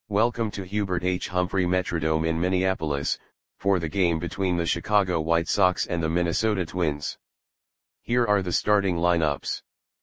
Welcome to Hubert H. Humphrey Metrodome in Minneapolis, for the game between the Chicago White Sox and the Minnesota Twins. Here are the starting lineups.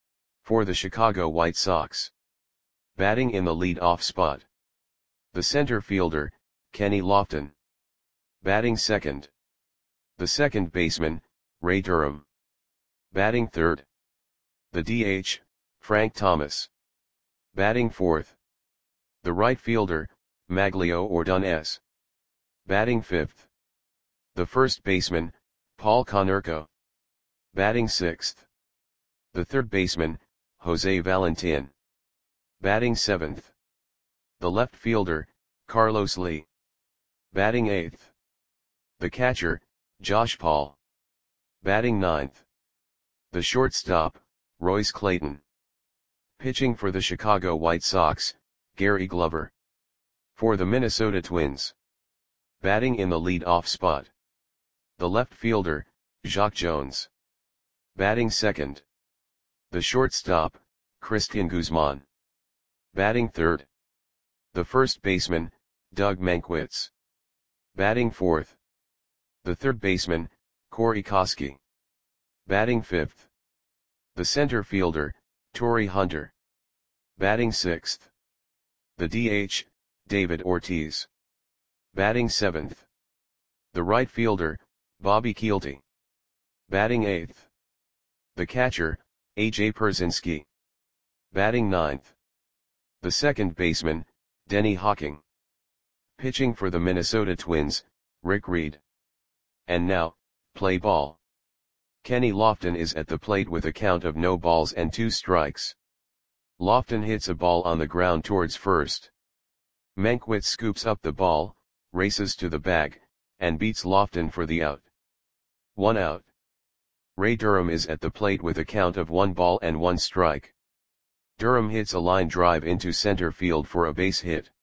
For the Chicago White Sox. Batting in the lead-off spot. The center fielder, Kenny Lofton. Batting second. The second baseman, Ray Durham. Batting third. The DH, Frank Thomas. Batting fourth. The right fielder, Magglio Ordonez. Batting fifth. The first baseman, Paul Konerko. Batting sixth. The third baseman, Jose Valentin. Batting seventh. The left fielder, Carlos Lee. Batting eighth. The catcher, Josh Paul. Batting ninth. The shortstop, Royce Clayton. Pitching for the Chicago White Sox, Gary Glover. For the Minnesota Twins. Batting in the lead-off spot. The left fielder, Jacque Jones. Batting second. The shortstop, Cristian Guzman. Batting third. The first baseman, Doug Mankiewicz. Batting fourth. The third baseman, Corey Koskie. Batting fifth. The center fielder, Torii Hunter. Batting sixth. The DH, David Ortiz. Batting seventh. The right fielder, Bobby Kielty. Batting eighth. The catcher, A.J. Pierzynski. Batting ninth. The second baseman, Denny Hawking. Pitching for the Minnesota Twins, Rick Reed. And now, play ball. Kenny Lofton is at the plate with a count of no balls and 2 strikes. Lofton hits a ball on the ground towards first. Mankiewicz scoops up the ball, races to the bag, and beats Lofton for the out. 1 out. Ray Durham is at the plate with a count of 1 ball and 1 strike. Durham hits a line drive into center field for a base hit.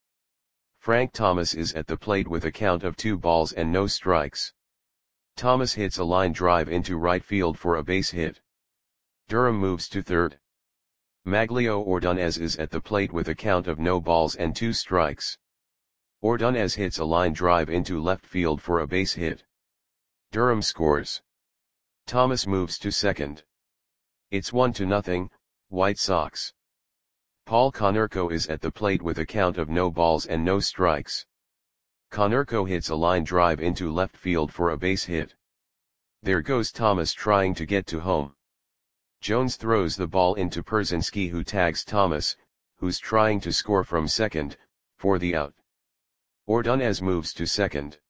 Frank Thomas is at the plate with a count of 2 balls and no strikes. Thomas hits a line drive into right field for a base hit. Durham moves to third. Magglio Ordonez is at the plate with a count of no balls and 2 strikes. Ordonez hits a line drive into left field for a base hit. Durham scores. Thomas moves to second. It's 1-0, White Sox. Paul Konerko is at the plate with a count of no balls and no strikes. Konerko hits a line drive into left field for a base hit. There goes Thomas trying to get to home. Jones throws the ball into Pierzynski, who tags Thomas, who's trying to score from second, for the out. Ordonez moves to second.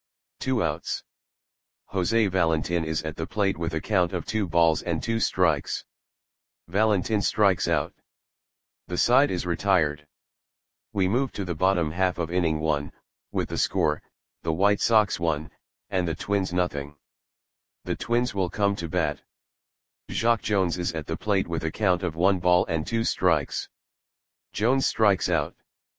2 outs. Jose Valentin is at the plate with a count of 2 balls and 2 strikes. Valentin strikes out. The side is retired. We move to the bottom half of inning 1, with the score, the White Sox 1, and the Twins 0. The Twins will come to bat. Jacque Jones is at the plate with a count of 1 ball and 2 strikes. Jones strikes out.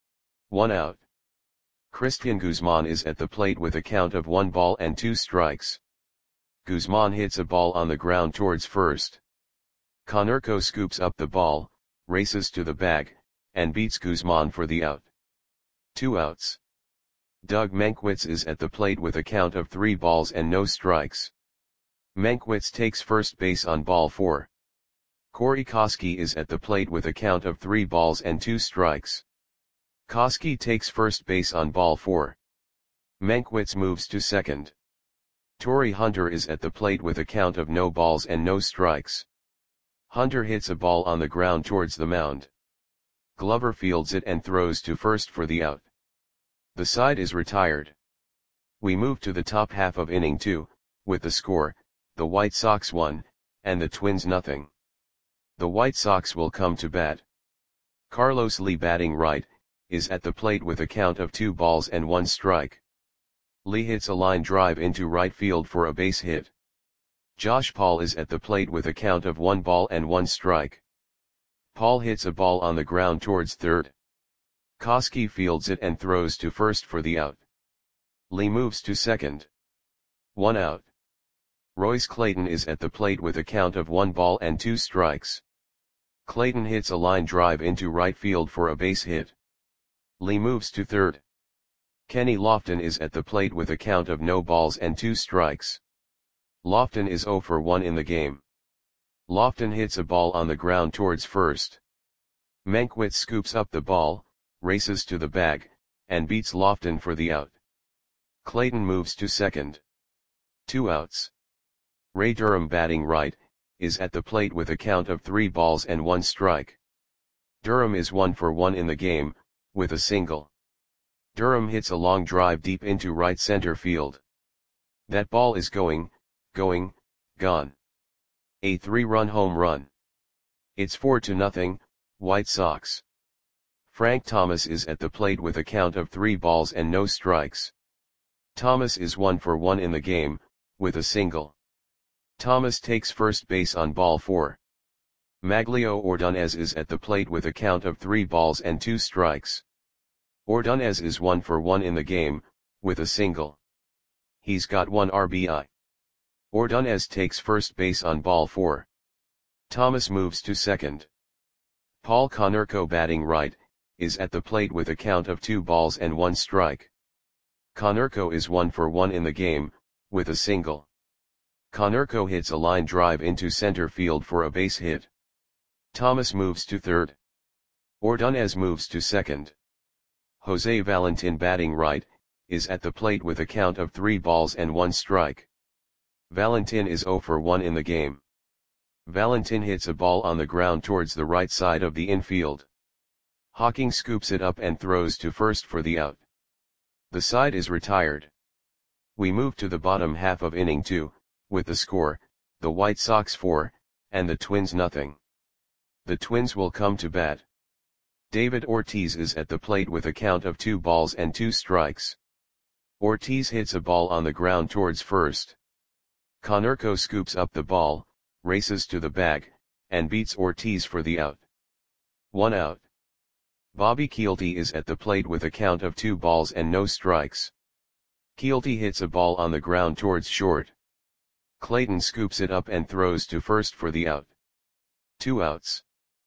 1 out. Cristian Guzman is at the plate with a count of 1 ball and 2 strikes. Guzman hits a ball on the ground towards first. Konerko scoops up the ball, races to the bag, and beats Guzman for the out. 2 outs. Doug Mankiewicz is at the plate with a count of 3 balls and no strikes. Mankiewicz takes first base on ball 4. Corey Koskie is at the plate with a count of 3 balls and 2 strikes. Koskie takes first base on ball 4. Mankiewicz moves to second. Torii Hunter is at the plate with a count of no balls and no strikes. Hunter hits a ball on the ground towards the mound. Glover fields it and throws to first for the out. The side is retired. We move to the top half of inning 2, with the score, the White Sox 1, and the Twins 0. The White Sox will come to bat. Carlos Lee, batting right, is at the plate with a count of 2 balls and 1 strike. Lee hits a line drive into right field for a base hit. Josh Paul is at the plate with a count of 1 ball and 1 strike. Paul hits a ball on the ground towards third. Koskie fields it and throws to first for the out. Lee moves to second. 1 out. Royce Clayton is at the plate with a count of 1 ball and 2 strikes. Clayton hits a line drive into right field for a base hit. Lee moves to third. Kenny Lofton is at the plate with a count of no balls and 2 strikes. Lofton is 0 for 1 in the game. Lofton hits a ball on the ground towards first. Mankiewicz scoops up the ball, races to the bag, and beats Lofton for the out. Clayton moves to second. 2 outs. Ray Durham, batting right, is at the plate with a count of 3 balls and 1 strike. Durham is 1 for 1 in the game, with a single. Durham hits a long drive deep into right center field. That ball is gone. A 3-run home run. It's 4-0, White Sox. Frank Thomas is at the plate with a count of 3 balls and no strikes. Thomas is 1 for 1 in the game, with a single. Thomas takes first base on ball 4. Maglio Ordonez is at the plate with a count of 3 balls and 2 strikes. Ordonez is 1 for 1 in the game, with a single. He's got 1 RBI. Ordonez takes first base on ball 4. Thomas moves to second. Paul Konerko, batting right, is at the plate with a count of 2 balls and 1 strike. Konerko is 1 for 1 in the game, with a single. Konerko hits a line drive into center field for a base hit. Thomas moves to third. Ordonez moves to second. Jose Valentin, batting right, is at the plate with a count of 3 balls and 1 strike. Valentin is 0 for 1 in the game. Valentin hits a ball on the ground towards the right side of the infield. Hawking scoops it up and throws to first for the out. The side is retired. We move to the bottom half of inning 2, with the score, the White Sox 4, and the Twins 0. The Twins will come to bat. David Ortiz is at the plate with a count of 2 balls and 2 strikes. Ortiz hits a ball on the ground towards first. Konerko scoops up the ball, races to the bag, and beats Ortiz for the out. 1 out. Bobby Kielty is at the plate with a count of 2 balls and no strikes. Kielty hits a ball on the ground towards short. Clayton scoops it up and throws to first for the out. 2 outs.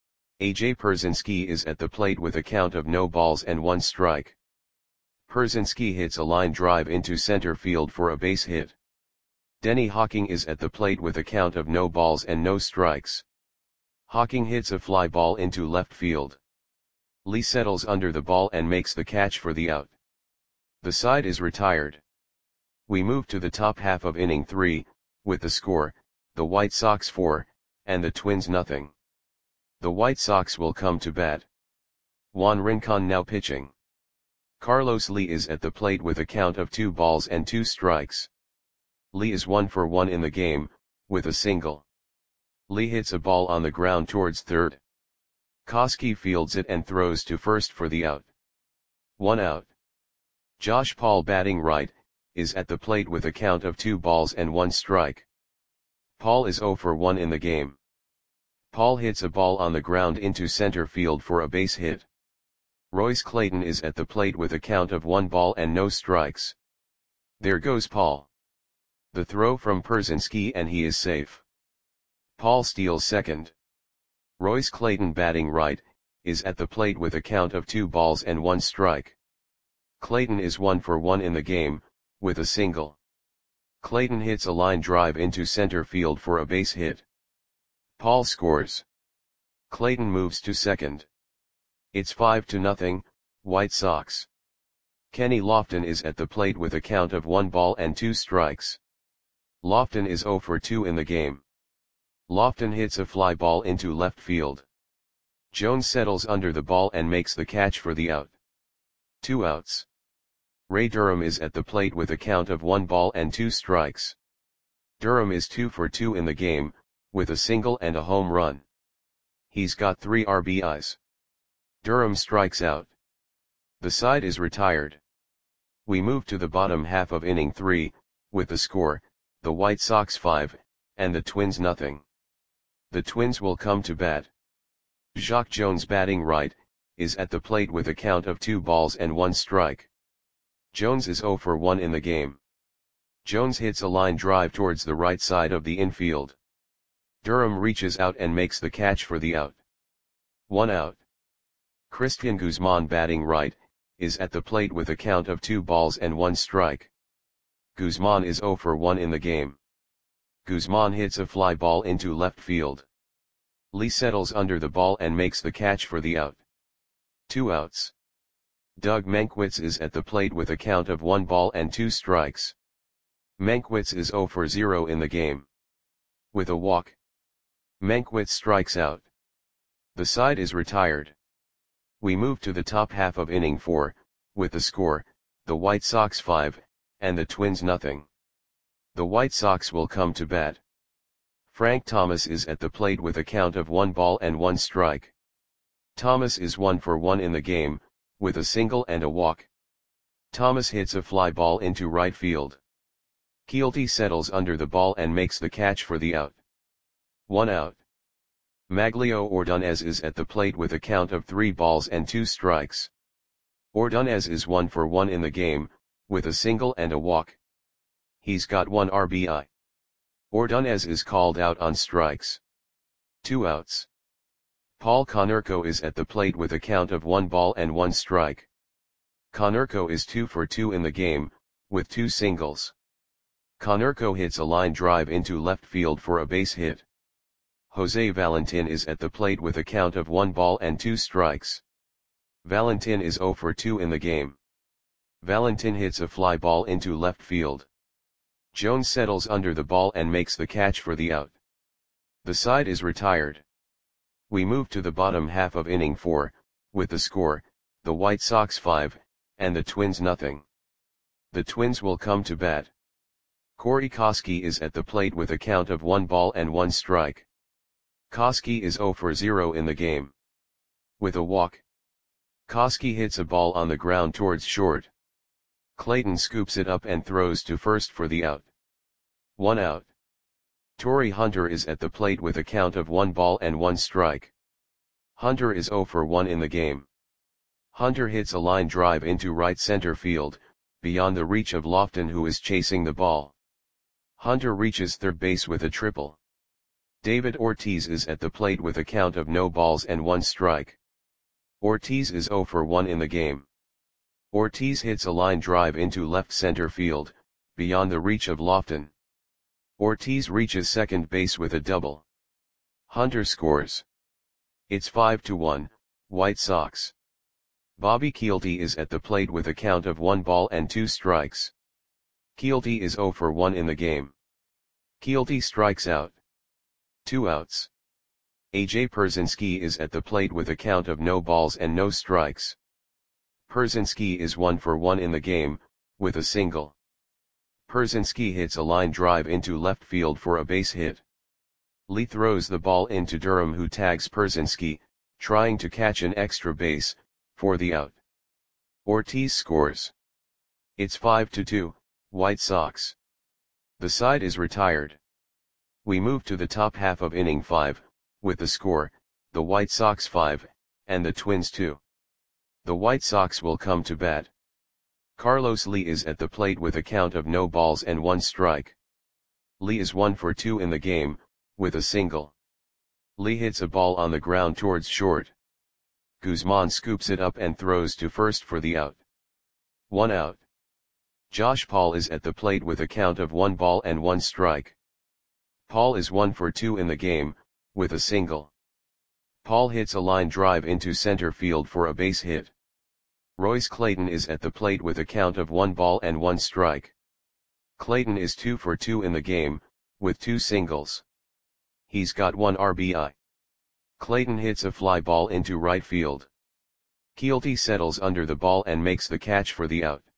AJ Pierzynski is at the plate with a count of no balls and 1 strike. Pierzynski hits a line drive into center field for a base hit. Denny Hawking is at the plate with a count of no balls and no strikes. Hawking hits a fly ball into left field. Lee settles under the ball and makes the catch for the out. The side is retired. We move to the top half of inning 3, with the score, the White Sox 4, and the Twins 0. The White Sox will come to bat. Juan Rincon now pitching. Carlos Lee is at the plate with a count of 2 balls and 2 strikes. Lee is 1 for 1 in the game, with a single. Lee hits a ball on the ground towards third. Koski fields it and throws to first for the out. 1 out. Josh Paul, batting right, is at the plate with a count of 2 balls and 1 strike. Paul is 0 for 1 in the game. Paul hits a ball on the ground into center field for a base hit. Royce Clayton is at the plate with a count of 1 ball and no strikes. There goes Paul. The throw from Pierzynski and he is safe. Paul steals second. Royce Clayton, batting right, is at the plate with a count of 2 balls and 1 strike. Clayton is 1 for 1 in the game, with a single. Clayton hits a line drive into center field for a base hit. Paul scores. Clayton moves to second. It's 5-0, White Sox. Kenny Lofton is at the plate with a count of 1 ball and 2 strikes. Lofton is 0 for 2 in the game. Lofton hits a fly ball into left field. Jones settles under the ball and makes the catch for the out. 2 outs. Ray Durham is at the plate with a count of 1 ball and 2 strikes. Durham is 2 for 2 in the game, with a single and a home run. He's got 3 RBIs. Durham strikes out. The side is retired. We move to the bottom half of inning 3, with the score, the White Sox 5, and the Twins 0. The Twins will come to bat. Jacque Jones, batting right, is at the plate with a count of 2 balls and 1 strike. Jones is 0 for 1 in the game. Jones hits a line drive towards the right side of the infield. Durham reaches out and makes the catch for the out. 1 out. Cristian Guzman, batting right, is at the plate with a count of 2 balls and 1 strike. Guzman is 0 for 1 in the game. Guzman hits a fly ball into left field. Lee settles under the ball and makes the catch for the out. 2 outs. Doug Mankiewicz is at the plate with a count of 1 ball and 2 strikes. Mankiewicz is 0 for 0 in the game. With a walk, Mankiewicz strikes out. The side is retired. We move to the top half of inning 4, with the score, the White Sox 5, and the Twins nothing. The White Sox will come to bat. Frank Thomas is at the plate with a count of 1 ball and 1 strike. Thomas is 1 for 1 in the game, with a single and a walk. Thomas hits a fly ball into right field. Keelty settles under the ball and makes the catch for the out. 1 out. Maglio Ordonez is at the plate with a count of 3 balls and 2 strikes. Ordonez is 1 for 1 in the game, with a single and a walk. He's got 1 RBI. Ordonez is called out on strikes. 2 outs. Paul Konerko is at the plate with a count of 1 ball and 1 strike. Konerko is 2 for 2 in the game, with 2 singles. Konerko hits a line drive into left field for a base hit. Jose Valentin is at the plate with a count of 1 ball and 2 strikes. Valentin is 0 for 2 in the game. Valentin hits a fly ball into left field. Jones settles under the ball and makes the catch for the out. The side is retired. We move to the bottom half of inning 4, with the score, the White Sox 5, and the Twins nothing. The Twins will come to bat. Corey Koskie is at the plate with a count of 1 ball and 1 strike. Koskie is 0 for 0 in the game. With a walk, Koskie hits a ball on the ground towards short. Clayton scoops it up and throws to first for the out. 1 out. Torrey Hunter is at the plate with a count of 1 ball and 1 strike. Hunter is 0 for 1 in the game. Hunter hits a line drive into right center field, beyond the reach of Lofton, who is chasing the ball. Hunter reaches third base with a triple. David Ortiz is at the plate with a count of no balls and 1 strike. Ortiz is 0 for 1 in the game. Ortiz hits a line drive into left center field, beyond the reach of Lofton. Ortiz reaches second base with a double. Hunter scores. It's 5-1, White Sox. Bobby Keelty is at the plate with a count of 1 ball and 2 strikes. Keelty is 0 for 1 in the game. Keelty strikes out. 2 outs. AJ Pierzynski is at the plate with a count of no balls and no strikes. Pierzynski is 1 for 1 in the game, with a single. Pierzynski hits a line drive into left field for a base hit. Lee throws the ball into Durham, who tags Pierzynski, trying to catch an extra base, for the out. Ortiz scores. It's 5-2, White Sox. The side is retired. We move to the top half of inning 5, with the score, the White Sox 5, and the Twins 2. The White Sox will come to bat. Carlos Lee is at the plate with a count of no balls and 1 strike. Lee is 1 for 2 in the game, with a single. Lee hits a ball on the ground towards short. Guzman scoops it up and throws to first for the out. 1 out. Josh Paul is at the plate with a count of 1 ball and 1 strike. Paul is 1 for 2 in the game, with a single. Paul hits a line drive into center field for a base hit. Royce Clayton is at the plate with a count of 1 ball and 1 strike. Clayton is 2 for 2 in the game, with 2 singles. He's got 1 RBI. Clayton hits a fly ball into right field. Keelty settles under the ball and makes the catch for the out.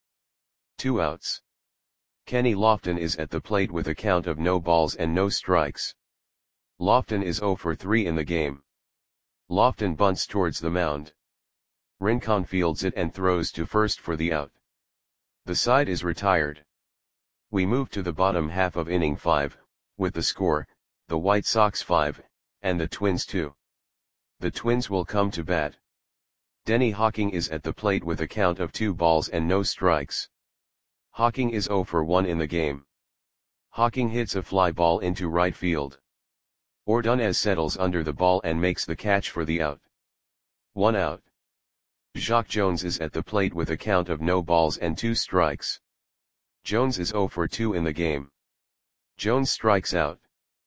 2 outs. Kenny Lofton is at the plate with a count of no balls and no strikes. Lofton is 0 for 3 in the game. Lofton bunts towards the mound. Rincon fields it and throws to first for the out. The side is retired. We move to the bottom half of inning 5, with the score, the White Sox 5, and the Twins 2. The Twins will come to bat. Denny Hawking is at the plate with a count of 2 balls and no strikes. Hawking is 0 for 1 in the game. Hawking hits a fly ball into right field. Ordonez settles under the ball and makes the catch for the out. 1 out. Jacque Jones is at the plate with a count of no balls and 2 strikes. Jones is 0 for 2 in the game. Jones strikes out.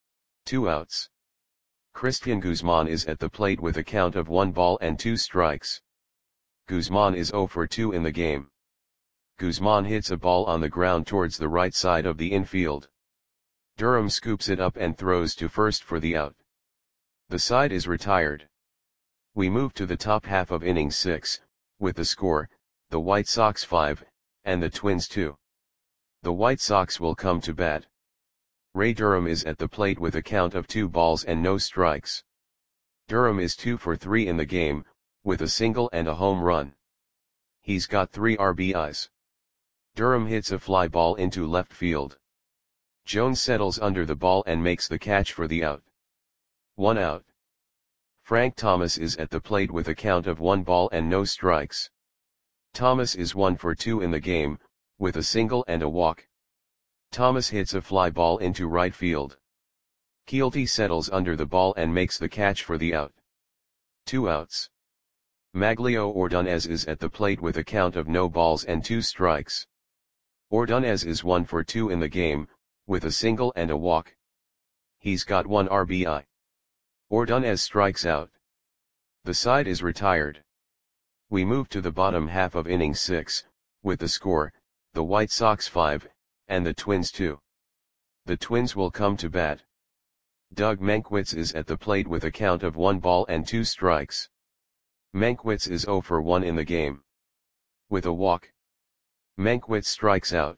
2 outs. Cristian Guzman is at the plate with a count of 1 ball and 2 strikes. Guzman is 0 for 2 in the game. Guzman hits a ball on the ground towards the right side of the infield. Durham scoops it up and throws to first for the out. The side is retired. We move to the top half of inning 6, with the score, the White Sox 5, and the Twins 2. The White Sox will come to bat. Ray Durham is at the plate with a count of 2 balls and no strikes. Durham is 2 for 3 in the game, with a single and a home run. He's got 3 RBIs. Durham hits a fly ball into left field. Jones settles under the ball and makes the catch for the out. 1 out. Frank Thomas is at the plate with a count of 1 ball and no strikes. Thomas is 1 for 2 in the game, with a single and a walk. Thomas hits a fly ball into right field. Keelty settles under the ball and makes the catch for the out. 2 outs. Maglio Ordonez is at the plate with a count of no balls and 2 strikes. Ordonez is 1 for 2 in the game, with a single and a walk. He's got 1 RBI. Ordonez strikes out. The side is retired. We move to the bottom half of inning 6, with the score, the White Sox 5, and the Twins 2. The Twins will come to bat. Doug Mankiewicz is at the plate with a count of 1 ball and 2 strikes. Mankiewicz is 0 for 1 in the game. With a walk. Mankiewicz strikes out.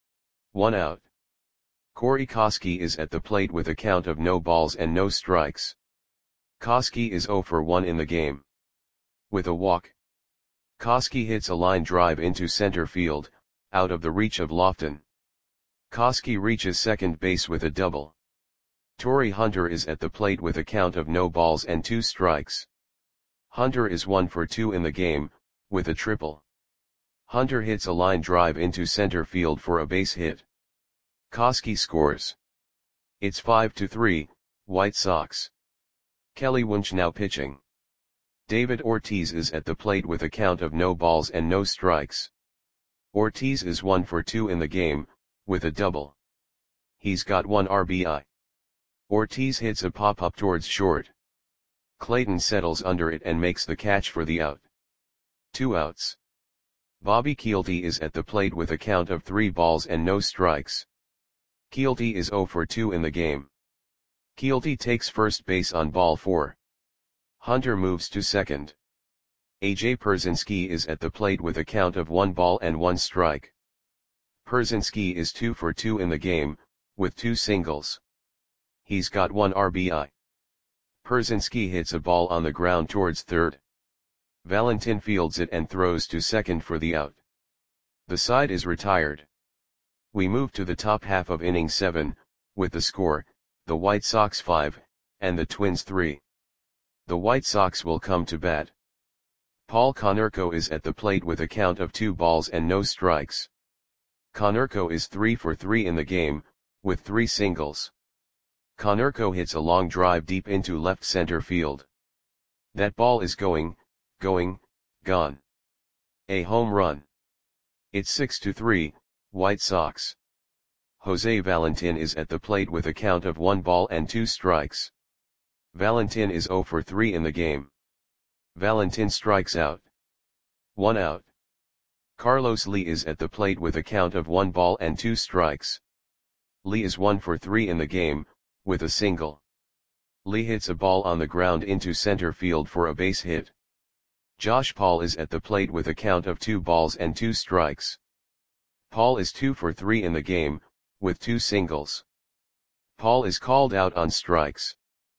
1 out. Corey Koskie is at the plate with a count of no balls and no strikes. Koskie is 0 for 1 in the game. With a walk. Koskie hits a line drive into center field, out of the reach of Lofton. Koskie reaches second base with a double. Torrey Hunter is at the plate with a count of no balls and 2 strikes. Hunter is 1 for 2 in the game, with a triple. Hunter hits a line drive into center field for a base hit. Koskie scores. It's 5-3, White Sox. Kelly Wunsch now pitching. David Ortiz is at the plate with a count of no balls and no strikes. Ortiz is 1 for 2 in the game, with a double. He's got 1 RBI. Ortiz hits a pop-up towards short. Clayton settles under it and makes the catch for the out. 2 outs. Bobby Keelty is at the plate with a count of 3 balls and no strikes. Keelty is 0 for 2 in the game. Keelty takes first base on ball 4. Hunter moves to second. AJ Pierzynski is at the plate with a count of 1 ball and 1 strike. Pierzynski is 2 for 2 in the game, with 2 singles. He's got 1 RBI. Pierzynski hits a ball on the ground towards third. Valentin fields it and throws to second for the out. The side is retired. We move to the top half of inning 7, with the score, the White Sox 5, and the Twins 3. The White Sox will come to bat. Paul Konerko is at the plate with a count of 2 balls and no strikes. Konerko is 3 for 3 in the game, with 3 singles. Konerko hits a long drive deep into left center field. That ball is going, gone. A home run. It's 6-3, White Sox. Jose Valentin is at the plate with a count of 1 ball and 2 strikes. Valentin is 0 for 3 in the game. Valentin strikes out. 1 out. Carlos Lee is at the plate with a count of 1 ball and 2 strikes. Lee is 1 for 3 in the game, with a single. Lee hits a ball on the ground into center field for a base hit. Josh Paul is at the plate with a count of 2 balls and 2 strikes. Paul is 2 for 3 in the game, with 2 singles. Paul is called out on strikes.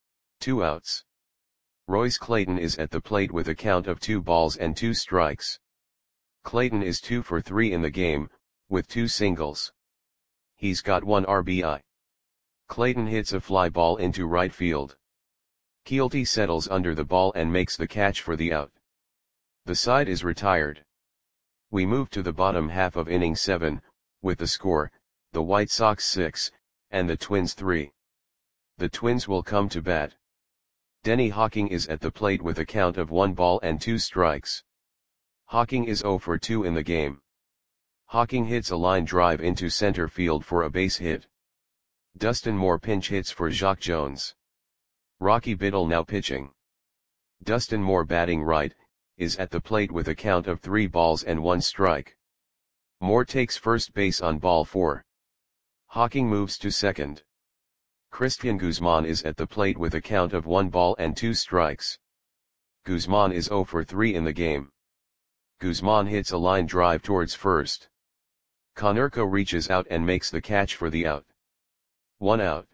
2 outs. Royce Clayton is at the plate with a count of 2 balls and 2 strikes. Clayton is 2 for 3 in the game, with 2 singles. He's got 1 RBI. Clayton hits a fly ball into right field. Keelty settles under the ball and makes the catch for the out. The side is retired. We move to the bottom half of inning 7, with the score, the White Sox 6, and the Twins 3. The Twins will come to bat. Denny Hawking is at the plate with a count of 1 ball and 2 strikes. Hocking is 0 for 2 in the game. Hocking hits a line drive into center field for a base hit. Dustin Moore pinch hits for Jacque Jones. Rocky Biddle now pitching. Dustin Moore batting right, is at the plate with a count of 3 balls and 1 strike. Moore takes first base on ball 4. Hocking moves to second. Christian Guzman is at the plate with a count of 1 ball and 2 strikes. Guzman is 0 for 3 in the game. Guzman hits a line drive towards first. Konerko reaches out and makes the catch for the out. 1 out.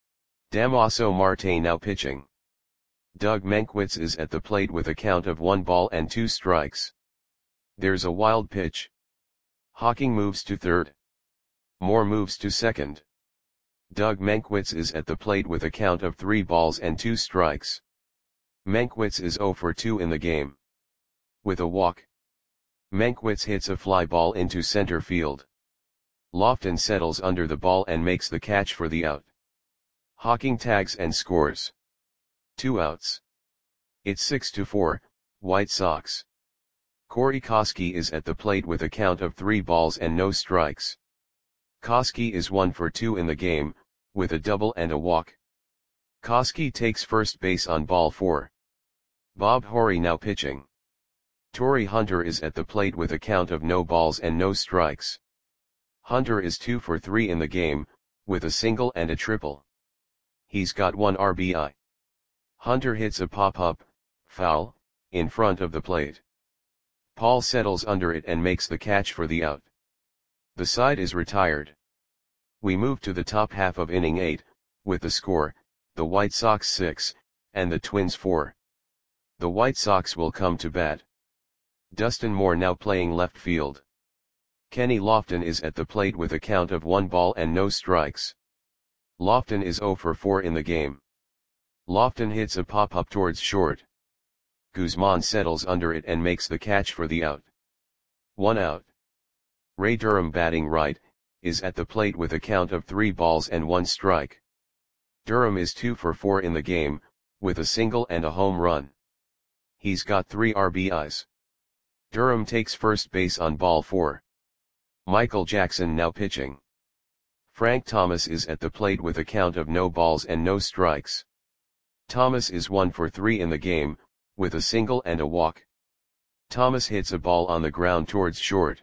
Damaso Marte now pitching. Doug Mankiewicz is at the plate with a count of 1 ball and 2 strikes. There's a wild pitch. Hocking moves to third. Moore moves to second. Doug Mankiewicz is at the plate with a count of 3 balls and 2 strikes. Mankiewicz is 0 for 2 in the game. With a walk, Mankiewicz hits a fly ball into center field. Lofton settles under the ball and makes the catch for the out. Hocking tags and scores. 2 outs. It's 6-4, White Sox. Corey Koskie is at the plate with a count of 3 balls and no strikes. Koskie is 1 for 2 in the game, with a double and a walk. Koskie takes first base on ball 4. Bob Horry now pitching. Torii Hunter is at the plate with a count of no balls and no strikes. Hunter is 2 for 3 in the game, with a single and a triple. He's got 1 RBI. Hunter hits a pop-up, foul, in front of the plate. Paul settles under it and makes the catch for the out. The side is retired. We move to the top half of inning 8, with the score, the White Sox 6, and the Twins 4. The White Sox will come to bat. Dustin Moore now playing left field. Kenny Lofton is at the plate with a count of 1 ball and no strikes. Lofton is 0 for 4 in the game. Lofton hits a pop-up towards short. Guzman settles under it and makes the catch for the out. 1 out. Ray Durham batting right, is at the plate with a count of 3 balls and 1 strike. Durham is 2 for 4 in the game, with a single and a home run. He's got 3 RBIs. Durham takes first base on ball 4. Michael Jackson now pitching. Frank Thomas is at the plate with a count of no balls and no strikes. Thomas is 1 for 3 in the game, with a single and a walk. Thomas hits a ball on the ground towards short.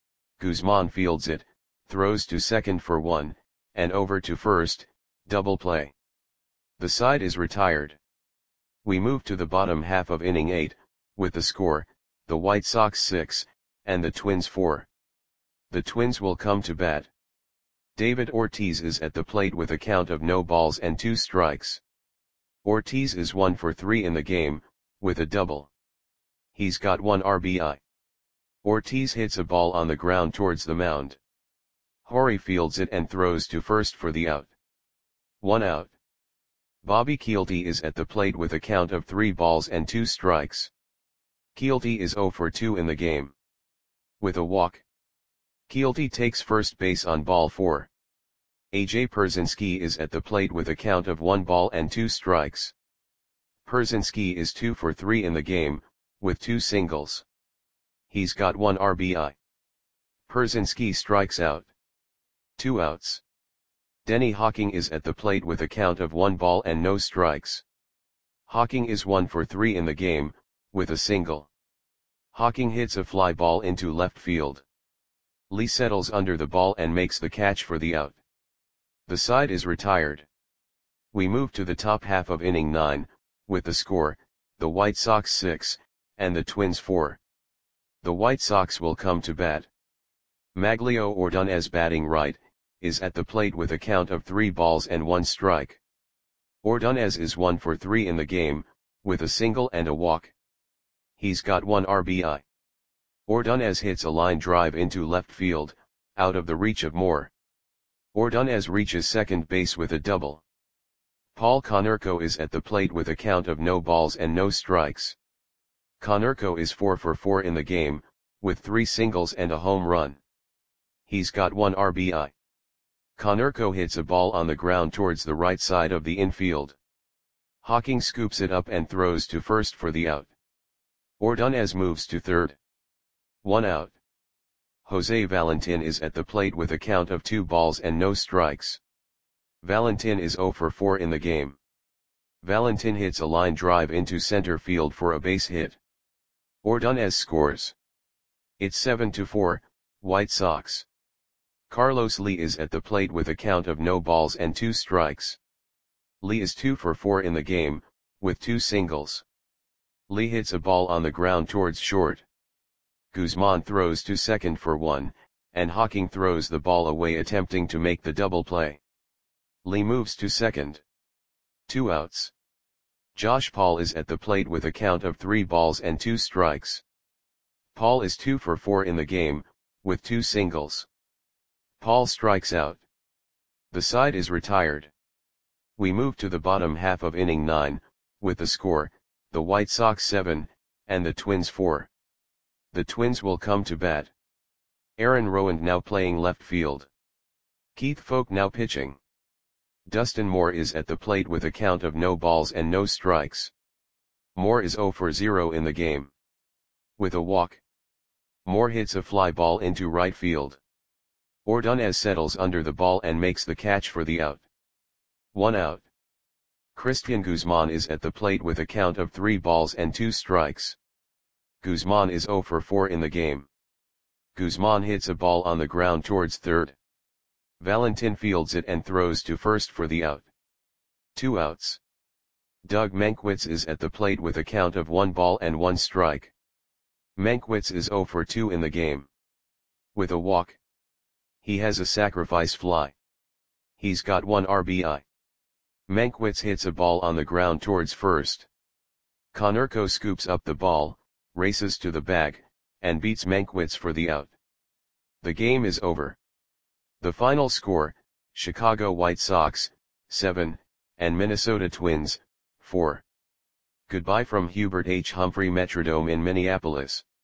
Guzman fields it, throws to second for 1, and over to first, double play. The side is retired. We move to the bottom half of inning 8, with the score, the White Sox 6, and the Twins 4. The Twins will come to bat. David Ortiz is at the plate with a count of no balls and 2 strikes. Ortiz is 1 for 3 in the game, with a double. He's got 1 RBI. Ortiz hits a ball on the ground towards the mound. Horry fields it and throws to first for the out. 1 out. Bobby Kielty is at the plate with a count of 3 balls and 2 strikes. Kielty is 0 for 2 in the game. With a walk, Kielty takes first base on ball 4. AJ Pierzynski is at the plate with a count of 1 ball and 2 strikes. Pierzynski is 2 for 3 in the game, with 2 singles. He's got 1 RBI. Pierzynski strikes out. 2 outs. Denny Hocking is at the plate with a count of 1 ball and no strikes. Hocking is 1 for 3 in the game, with a single. Hocking hits a fly ball into left field. Lee settles under the ball and makes the catch for the out. The side is retired. We move to the top half of inning 9, with the score, the White Sox 6, and the Twins 4. The White Sox will come to bat. Maglio Ordonez batting right, is at the plate with a count of 3 balls and 1 strike. Ordonez is 1 for 3 in the game, with a single and a walk. He's got 1 RBI. Ordonez hits a line drive into left field, out of the reach of Moore. Ordonez reaches second base with a double. Paul Konerko is at the plate with a count of no balls and no strikes. Konerko is 4 for 4 in the game, with 3 singles and a home run. He's got 1 RBI. Konerko hits a ball on the ground towards the right side of the infield. Hocking scoops it up and throws to first for the out. Ordonez moves to third. 1 out. Jose Valentin is at the plate with a count of 2 balls and no strikes. Valentin is 0 for 4 in the game. Valentin hits a line drive into center field for a base hit. Ordonez scores. It's 7-4, White Sox. Carlos Lee is at the plate with a count of no balls and 2 strikes. Lee is 2 for 4 in the game, with 2 singles. Lee hits a ball on the ground towards short. Guzman throws to second for 1, and Hawking throws the ball away attempting to make the double play. Lee moves to second. 2 outs. Josh Paul is at the plate with a count of 3 balls and 2 strikes. Paul is 2 for 4 in the game, with 2 singles. Paul strikes out. The side is retired. We move to the bottom half of inning 9, with the score, the White Sox 7, and the Twins 4. The Twins will come to bat. Aaron Rowand now playing left field. Keith Foulke now pitching. Dustin Moore is at the plate with a count of no balls and no strikes. Moore is 0 for 0 in the game. With a walk. Moore hits a fly ball into right field. Ordonez settles under the ball and makes the catch for the out. 1 out. Christian Guzman is at the plate with a count of 3 balls and 2 strikes. Guzman is 0 for 4 in the game. Guzman hits a ball on the ground towards third. Valentin fields it and throws to first for the out. 2 outs. Doug Mankiewicz is at the plate with a count of 1 ball and 1 strike. Mankiewicz is 0 for 2 in the game. With a walk. He has a sacrifice fly. He's got 1 RBI. Mankiewicz hits a ball on the ground towards first. Konerko scoops up the ball, races to the bag, and beats Mankiewicz for the out. The game is over. The final score, Chicago White Sox, 7, and Minnesota Twins, 4. Goodbye from Hubert H. Humphrey Metrodome in Minneapolis.